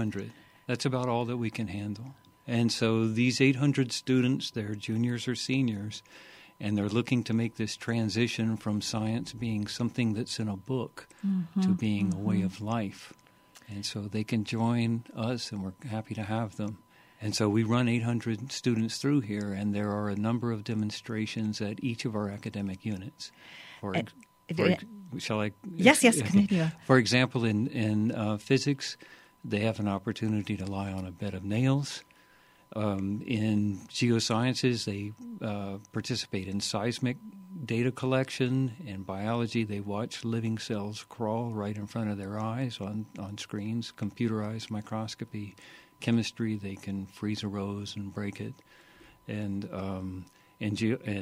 800. That's about all that we can handle. And so these 800 students, they're juniors or seniors, and they're looking to make this transition from science being something that's in a book to being a way of life. And so they can join us, and we're happy to have them. And so we run 800 students through here, and there are a number of demonstrations at each of our academic units. Shall I? Yes, continue. For example, in physics, they have an opportunity to lie on a bed of nails. In geosciences, they participate in seismic data collection. In biology, they watch living cells crawl right in front of their eyes on screens, computerized microscopy. Chemistry, they can freeze a rose and break it. And in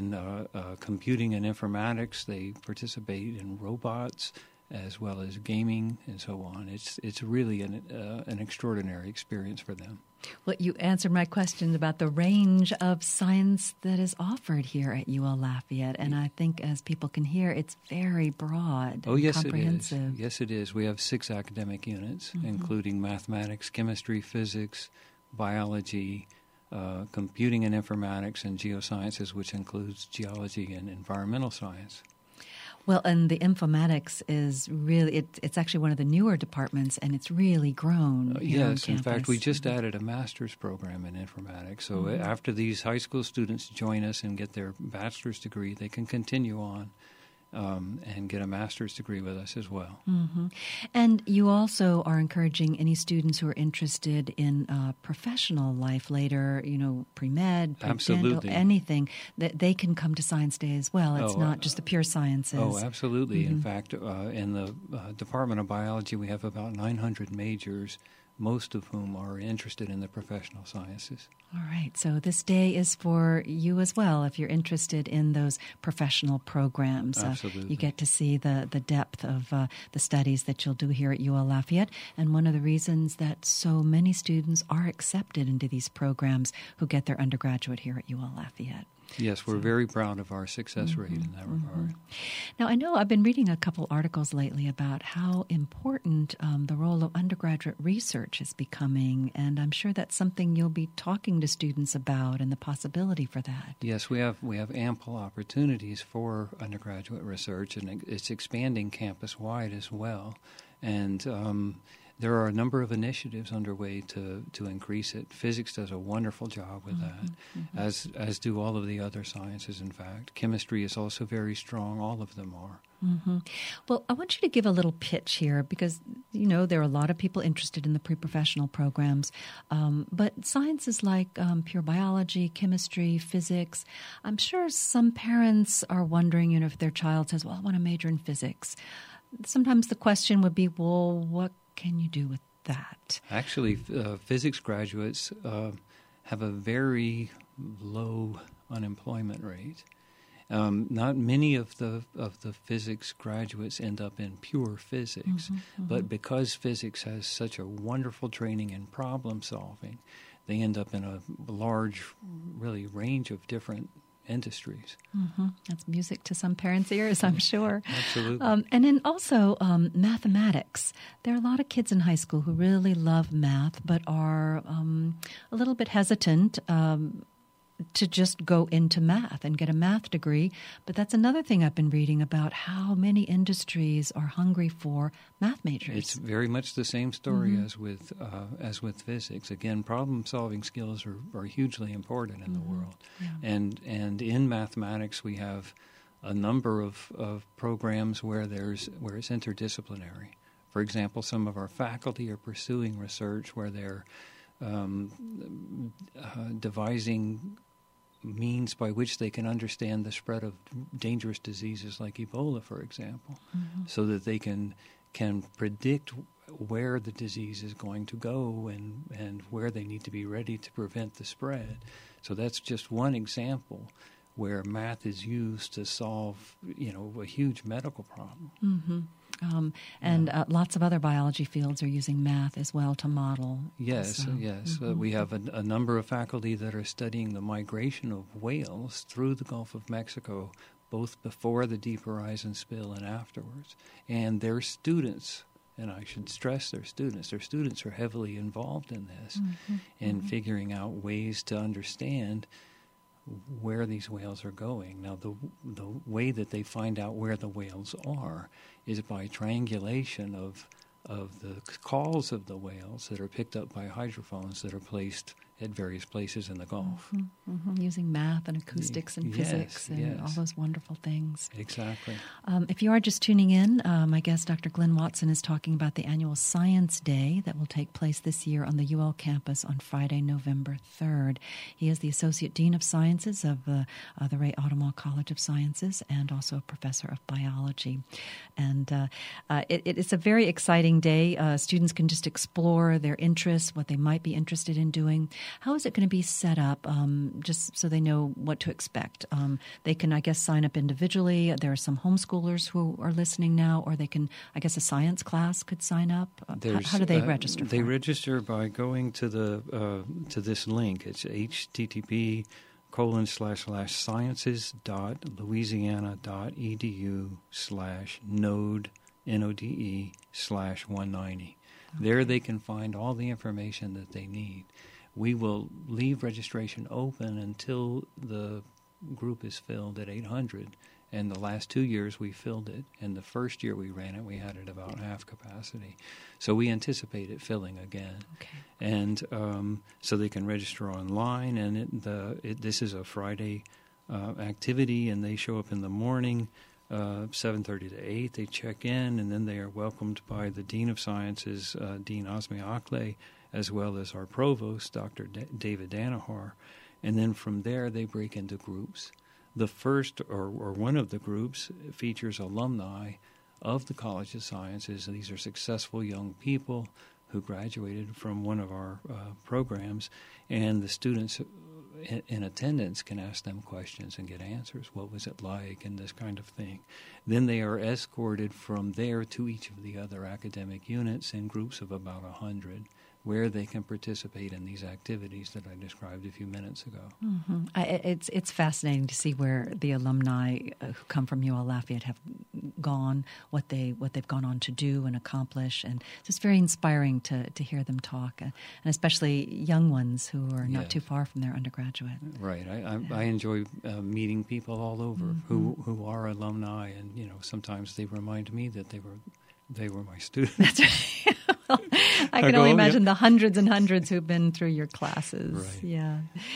computing and informatics, they participate in robots as well as gaming and so on. It's really an extraordinary experience for them. Well, you answered my question about the range of science that is offered here at UL Lafayette, and I think as people can hear, it's very broad and comprehensive. It is. Yes, it is. We have 6 academic units, including mathematics, chemistry, physics, biology, computing and informatics, and geosciences, which includes geology and environmental science. Well, and the informatics is really, it's actually one of the newer departments, and it's really grown here on Yes, campus. In fact, we just added a master's program in informatics. So after these high school students join us and get their bachelor's degree, they can continue on and get a master's degree with us as well. And you also are encouraging any students who are interested in professional life later, pre-med, pre-dental, anything, that they can come to Science Day as well. It's not just the pure sciences. Oh, absolutely. In fact, in the Department of Biology, we have about 900 majors, most of whom are interested in the professional sciences. All right. So this day is for you as well if you're interested in those professional programs. Absolutely. You get to see the depth of the studies that you'll do here at UL Lafayette. And one of the reasons that so many students are accepted into these programs who get their undergraduate here at UL Lafayette. Yes, we're very proud of our success rate in that regard. Now, I know I've been reading a couple articles lately about how important the role of undergraduate research is becoming, and I'm sure that's something you'll be talking to students about and the possibility for that. Yes, we have ample opportunities for undergraduate research, and it's expanding campus-wide as well. And there are a number of initiatives underway to increase it. Physics does a wonderful job with that, as do all of the other sciences, in fact. Chemistry is also very strong. All of them are. Well, I want you to give a little pitch here because, there are a lot of people interested in the pre-professional programs. But sciences like pure biology, chemistry, physics, I'm sure some parents are wondering, if their child says, well, I want to major in physics. Sometimes the question would be, well, what can you do with that? Actually, physics graduates have a very low unemployment rate. Not many of the physics graduates end up in pure physics, but because physics has such a wonderful training in problem solving, they end up in a large, really range of different industries. That's music to some parents' ears, I'm sure. Absolutely. And then also mathematics. There are a lot of kids in high school who really love math but are a little bit hesitant to just go into math and get a math degree. But that's another thing I've been reading about how many industries are hungry for math majors. It's very much the same story as with physics. Again, problem-solving skills are hugely important in the world. Yeah. And in mathematics, we have a number of programs where it's interdisciplinary. For example, some of our faculty are pursuing research where they're devising means by which they can understand the spread of dangerous diseases like Ebola, for example, so that they can predict where the disease is going to go and where they need to be ready to prevent the spread. So that's just one example where math is used to solve, a huge medical problem. And lots of other biology fields are using math as well to model. Yes. We have a number of faculty that are studying the migration of whales through the Gulf of Mexico, both before the Deep Horizon spill and afterwards. And their students and I should stress their students. Their students are heavily involved in this, in figuring out ways to understand where these whales are going. Now, the way that they find out where the whales are is by triangulation of the calls of the whales that are picked up by hydrophones that are placed at various places in the Gulf. Using math and acoustics and physics and all those wonderful things. Exactly. If you are just tuning in, my guest, Dr. Glenn Watson, is talking about the annual Science Day that will take place this year on the UL campus on Friday, November 3rd. He is the Associate Dean of Sciences of the Ray Audemars College of Sciences and also a professor of biology. And it's a very exciting day. Students can just explore their interests, what they might be interested in doing. How is it going to be set up, just so they know what to expect? They can, I guess, sign up individually. There are some homeschoolers who are listening now, or they can, I guess, a science class could sign up. How do they register? They register by going to to this link. It's http://sciences.louisiana.edu/node/190. There they can find all the information that they need. We will leave registration open until the group is filled at 800. And the last 2 years we filled it. And the first year we ran it, we had it about half capacity. So we anticipate it filling again. Okay. And so they can register online. And this is a Friday activity, and they show up in the morning, 7:30 to 8. They check in, and then they are welcomed by the Dean of Sciences, Dean Osmi Akle, as well as our provost, Dr. David Danaher. And then from there, they break into groups. The first, or one of the groups, features alumni of the College of Sciences. These are successful young people who graduated from one of our programs, and the students in attendance can ask them questions and get answers. What was it like, and this kind of thing. Then they are escorted from there to each of the other academic units in groups of about 100, where they can participate in these activities that I described a few minutes ago. It's fascinating to see where the alumni who come from UL Lafayette have gone, what they've gone on to do and accomplish, and it's just very inspiring to hear them talk, and especially young ones who are not too far from their undergraduate. Right. I enjoy meeting people all over who are alumni, and sometimes they remind me that they were my students. That's right. I can only imagine the hundreds and hundreds who've been through your classes. Right. Yeah.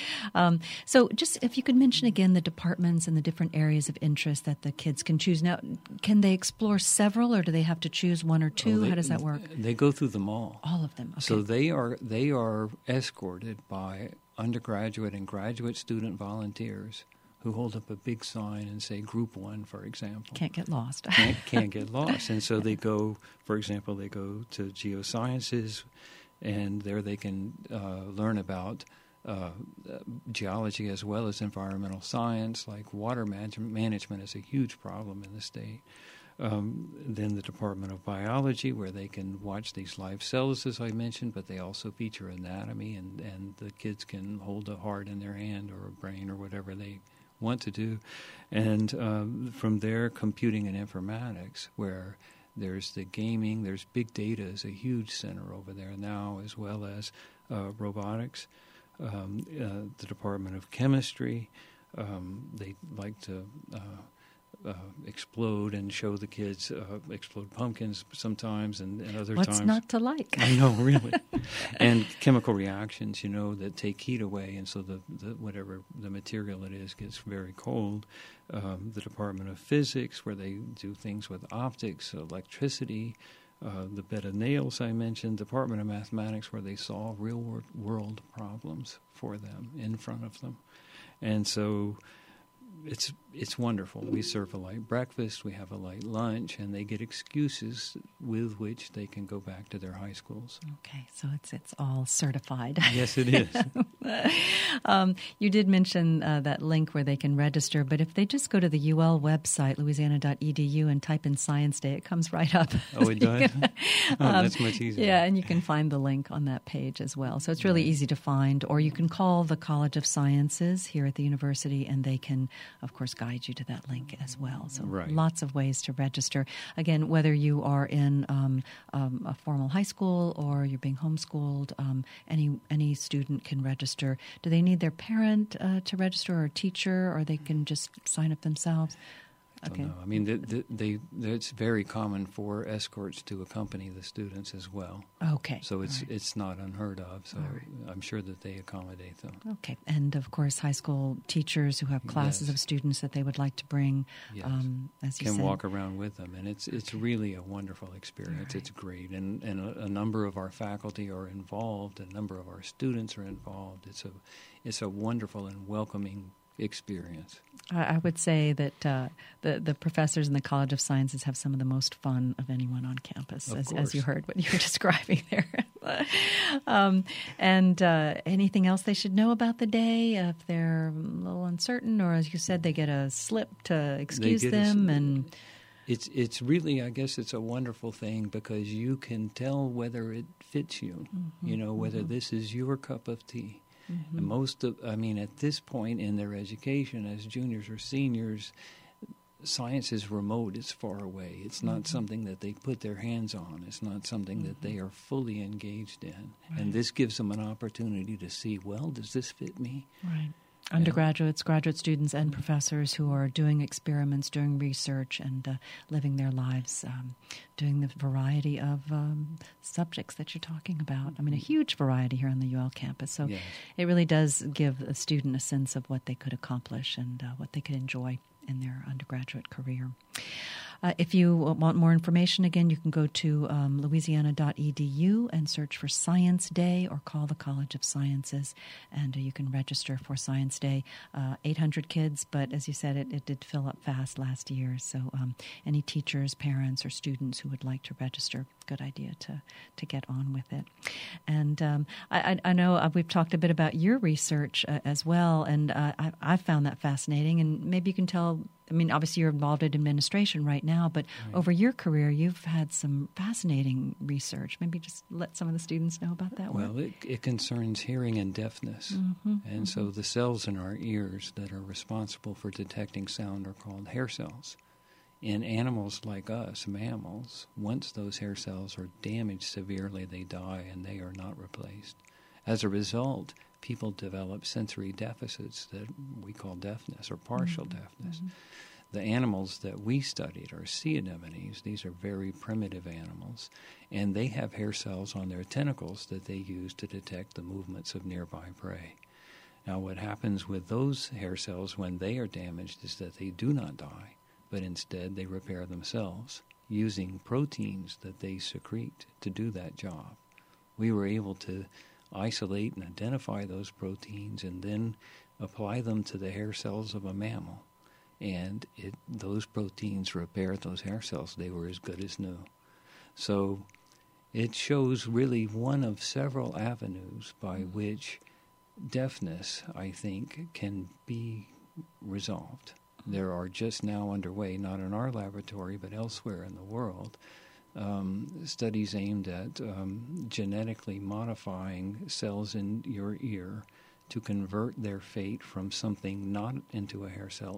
So just if you could mention again the departments and the different areas of interest that the kids can choose. Now, can they explore several, or do they have to choose one or two? How does that work? They go through them all. All of them. Okay. So they are escorted by undergraduate and graduate student volunteers who hold up a big sign and say Group 1, for example. Can't get lost. can't get lost. And so they go, for example, they go to geosciences, and there they can learn about geology as well as environmental science, like water management is a huge problem in the state. Then the Department of Biology, where they can watch these live cells, as I mentioned, but they also feature anatomy, and the kids can hold a heart in their hand or a brain or whatever they want to do. And from there, computing and informatics, where there's the gaming, there's big data is a huge center over there now, as well as robotics. The Department of Chemistry, they like to explode and show the kids explode pumpkins sometimes, and other times. What's not to like? I know, really. And chemical reactions, that take heat away, and so the whatever the material it is gets very cold. The Department of Physics, where they do things with optics, electricity. The bed of nails I mentioned. Department of Mathematics, where they solve real world problems for them in front of them. And so it's wonderful. We serve a light breakfast, we have a light lunch, and they get excuses with which they can go back to their high schools. Okay, so it's all certified. Yes, it is. You did mention that link where they can register, but if they just go to the UL website, louisiana.edu, and type in Science Day, it comes right up. Oh, it does? That's much easier. Yeah, and you can find the link on that page as well. So it's really easy to find, or you can call the College of Sciences here at the university, and they can of course, guide you to that link as well. So Right. lots of ways to register. Again, whether you are in a formal high school or you're being homeschooled, any student can register. Do they need their parent to register, or a teacher, or they can just sign up themselves? I don't know. I mean, it's very common for escorts to accompany the students as well. Okay. So it's All right. it's not unheard of. So All right. I'm sure that they accommodate them. Okay. And, of course, high school teachers who have classes Yes. of students that they would like to bring, Yes. as you Can said. walk around with them, and it's really a wonderful experience. Right. It's great, and a number of our faculty are involved. A number of our students are involved. It's a wonderful and welcoming experience. I would say that the professors in the College of Sciences have some of the most fun of anyone on campus, Of as you course. heard what you were describing there. And anything else they should know about the day if they're a little uncertain, or as you said, they get a slip to excuse get a them? slip. And It's really, I guess, it's a wonderful thing because you can tell whether it fits you. You know, whether this is your cup of tea. And at this point in their education, as juniors or seniors, science is remote. It's far away. It's not something that they put their hands on. It's not something that they are fully engaged in. Right. And this gives them an opportunity to see, well, does this fit me? right. Undergraduates, graduate students, and professors who are doing experiments, doing research, and living their lives, doing the variety of subjects that you're talking about. I mean, a huge variety here on the UL campus. So Yes. it really does give a student a sense of what they could accomplish and what they could enjoy in their undergraduate career. If you want more information, again, you can go to louisiana.edu and search for Science Day, or call the College of Sciences, and you can register for Science Day. 800 kids, but as you said, it did fill up fast last year. So any teachers, parents, or students who would like to register, good idea to get on with it. And I know we've talked a bit about your research as well, and I found that fascinating. And maybe you can tell, I mean, obviously you're involved in administration right now, but over your career, you've had some fascinating research. Maybe just let some of the students know about that work. Well, it concerns hearing and deafness. And so the cells in our ears that are responsible for detecting sound are called hair cells. In animals like us, mammals, once those hair cells are damaged severely, they die and they are not replaced. As a result, people develop sensory deficits that we call deafness or partial deafness. The animals that we studied are sea anemones. These are very primitive animals, and they have hair cells on their tentacles that they use to detect the movements of nearby prey. Now, what happens with those hair cells when they are damaged is that they do not die, but instead they repair themselves using proteins that they secrete to do that job. We were able to isolate and identify those proteins and then apply them to the hair cells of a mammal. And those proteins repaired those hair cells. They were as good as new. So it shows really one of several avenues by which deafness, I think, can be resolved. There are just now underway, not in our laboratory, but elsewhere in the world, studies aimed at genetically modifying cells in your ear to convert their fate from something not into a hair cell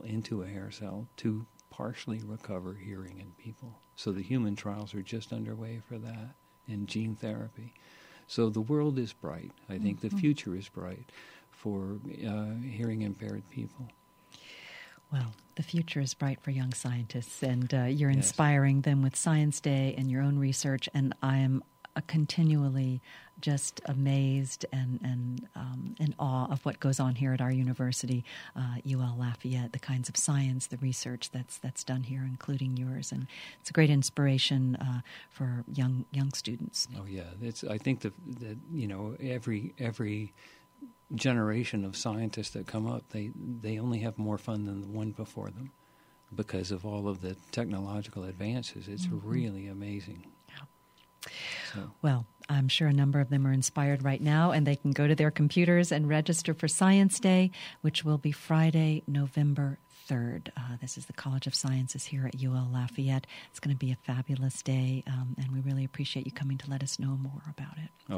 to partially recover hearing in people. So the human trials are just underway for that in gene therapy. So the world is bright. I think the future is bright for hearing impaired people. Well, the future is bright for young scientists, and you're Yes. inspiring them with Science Day and your own research, and I am continually just amazed and in awe of what goes on here at our university, UL Lafayette, the kinds of science, the research that's done here, including yours, and it's a great inspiration for young students. Oh yeah, I think that every generation of scientists that come up, they only have more fun than the one before them because of all of the technological advances. It's really amazing. Yeah. So. Well, I'm sure a number of them are inspired right now, and they can go to their computers and register for Science Day, which will be Friday, November 3rd. This is the College of Sciences here at UL Lafayette. It's going to be a fabulous day, and we really appreciate you coming to let us know more about it.